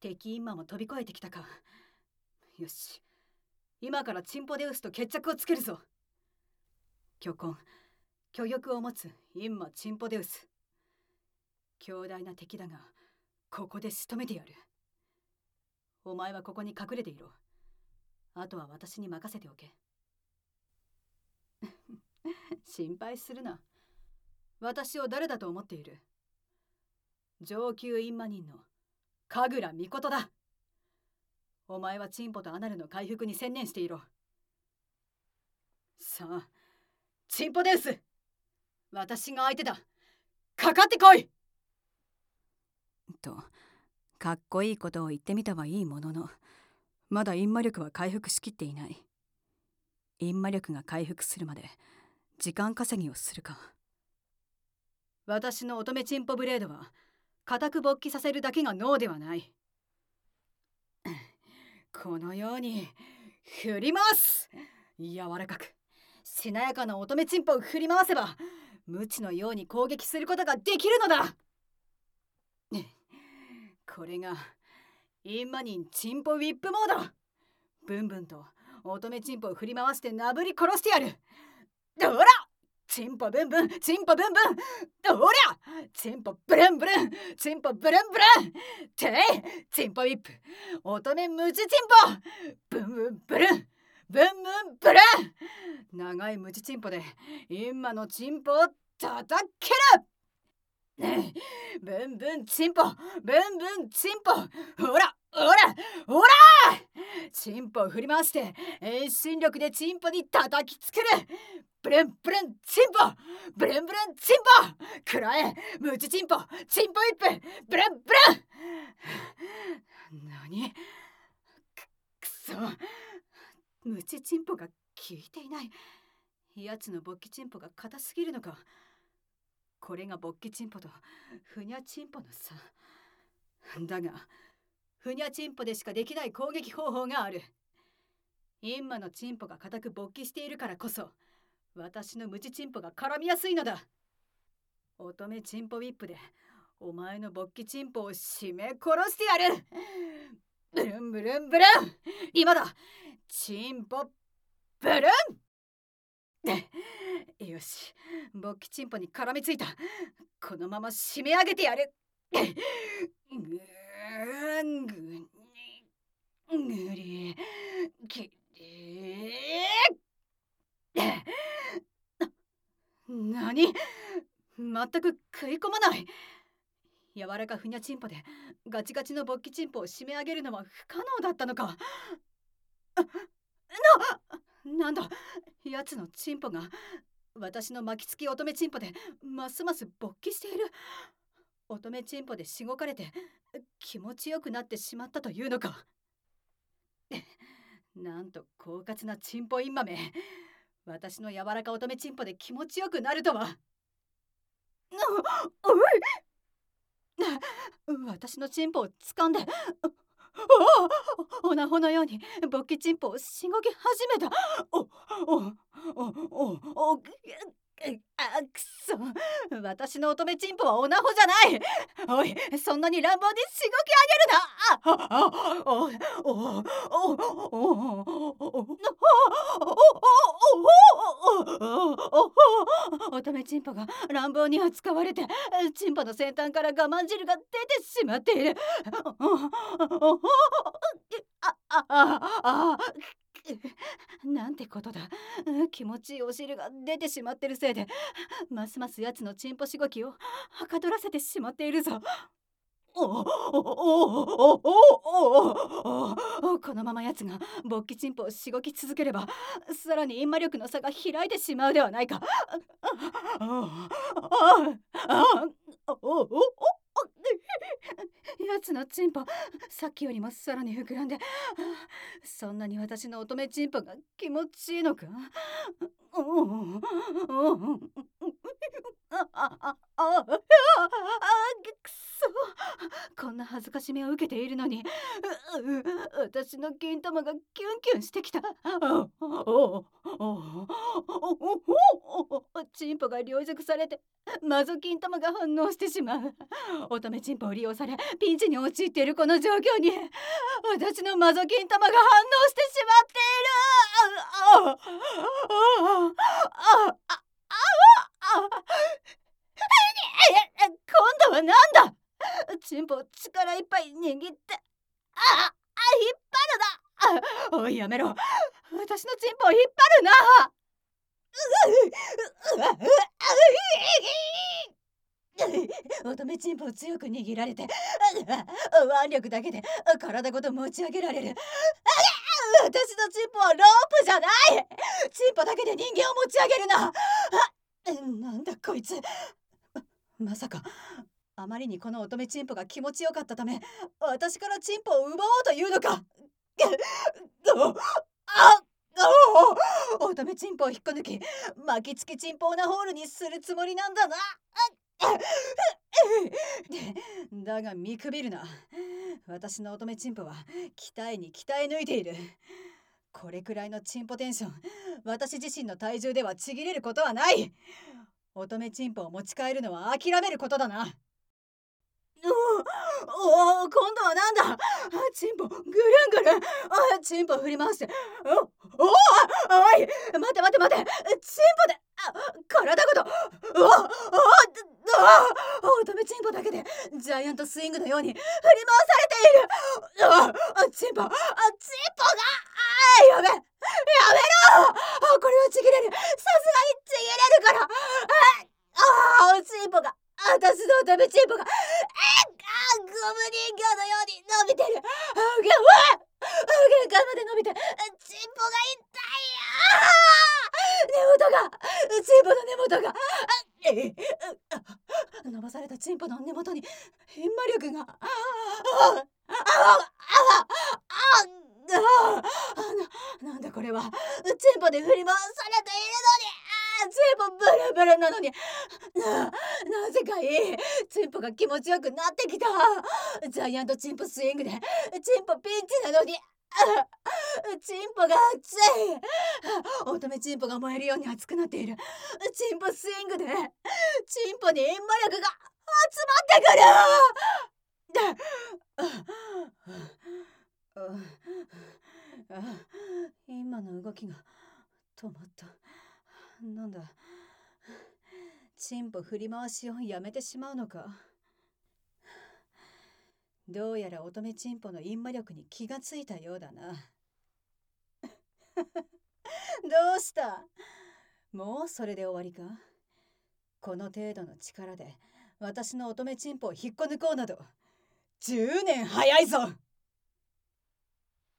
敵今も飛び越えてきたか。よし、今からチンポデウスと決着をつけるぞ。巨根、巨玉を持つインマチンポデウス。強大な敵だが、ここで仕留めてやる。お前はここに隠れていろ。あとは私に任せておけ。心配するな。私を誰だと思っている？上級インマ人の神楽尊だ。お前はチンポとアナルの回復に専念していろ。さあ、チンポデウス、私が相手だ。かかってこいと、かっこいいことを言ってみたはいいものの、まだインマ力は回復しきっていない。インマ力が回復するまで時間稼ぎをするか。私の乙女チンポブレードは固く勃起させるだけが脳ではない。このように振り回す。柔らかくしなやかな乙女チンポを振り回せば、無知のように攻撃することができるのだ。これがインマニンチンポウィップモード。ブンブンと乙女チンポを振り回してなぶり殺してやる。どらチンポブンブン、チンポブンブン、どらチンポブルンブルン、チンポブルンブルン、ていチンポウィップ、乙女ムチチンポ、ブンブンブルン、ブンブンブルン。長いムチチンポでインマのチンポを叩ける。ブンブンチンポ、ブンブンチンポ、ほらほらほらチンポを振り回して遠心力でチンポに叩きつける。ブルンブルンチンポ、ブルンブルンチンポ、くらえムチチンポ、チンポイップ、ブルンブルン。何くそ、ムチチンポが効いていない。やつの勃起チンポが硬すぎるのか。これが勃起チンポとフニャチンポの差だが、フニャチンポでしかできない攻撃方法がある。インマのチンポが固く勃起しているからこそ、私のムチチンポが絡みやすいのだ。乙女チンポウィップでお前の勃起チンポを締め殺してやる。ブルンブルンブルン、今だチンポブルン。よし、勃起チンポに絡みついた。このまま締め上げてやる。ぐーぐりきり何？全く食い込まない。柔らかふにゃチンポでガチガチの勃起チンポを締め上げるのは不可能だったのか。なんだ、やつのチンポが私の巻きつき乙女チンポでますます勃起している。乙女チンポでしごかれて気持ちよくなってしまったというのか。なんと狡猾なチンポインマメ。私の柔らか乙女チンポで気持ちよくなるとは。私のチンポを掴んでオナホのように勃起チンポをしごき始めた。くそ、私の乙女チンポはオナホじゃない。おい、そんなに乱暴にしごき上げるな。乙女チンポが乱暴に扱われて、チンポの先端から我慢汁が出てしまっている。なんてことだ。気持ちいいお汁が出てしまってるせいで、ますますやつのチンポしごきをはかどらせてしまっているぞ。このままやつが勃起チンポをしごき続ければ、さらにインマ力の差が開いてしまうではないか。やつのチンポ、さっきよりもさらに膨らんで、そんなに私の乙女チンポが気持ちいいのか。くそ、 こんな恥ずかしめを受けているのに、私の金玉がキュンキュンしてきた。チンポが凌辱されてマゾ金玉が反応してしまう。乙女チンポを利用されピンチに陥っているこの状況に、私のマゾ金玉が反応してしまっている。今度はなんだ。チンポを力いっぱい握って、引っ張るな。おい、やめろ。私のチンポを引っ張るな。乙女チンポを強く握られて、腕力だけで体ごと持ち上げられる。私のチンポはロープじゃない。チンポだけで人間を持ち上げるな。なんだこいつ。まさかあまりにこの乙女チンポが気持ちよかったため、私からチンポを奪おうというのか。乙女チンポを引っこ抜き、巻きつきチンポーナホールにするつもりなんだな。だが見くびるな。私の乙女チンポは鍛えに鍛え抜いている。これくらいのチンポテンション、私自身の体重ではちぎれることはない。乙女チンポを持ち帰るのは諦めることだな。今度はなんだ。チンポぐるんぐるん。チンポ振り回して。おい、待て。チンポで体ごと。乙女チンポだけでジャイアントスイングのように振り回されている。チンポがやめろ。これはちぎれる。さすがにちぎれるから。チンポが、私の乙女チンポがゴム人形のように伸びてる。限界まで伸びてチンポが痛い。チンポの根元が伸ばされたチンポの根元に変魔力が。なんだこれは。チンポで振り回されているのに、チンポブルブルなのに、なぜかいい。チンポが気持ちよくなってきた。ジャイアントチンポスイングでチンポピンチなのに、チンポが熱い。乙女チンポが燃えるように熱くなっている。チンポスイングでチンポに閻魔力が集まってくる。今の動きが止まった。なんだ、チンポ振り回しをやめてしまうのか。どうやら乙女チンポの閻魔力に気がついたようだな。どうした？もうそれで終わりか？この程度の力で私の乙女チンポを引っこ抜こうなど10年早いぞ。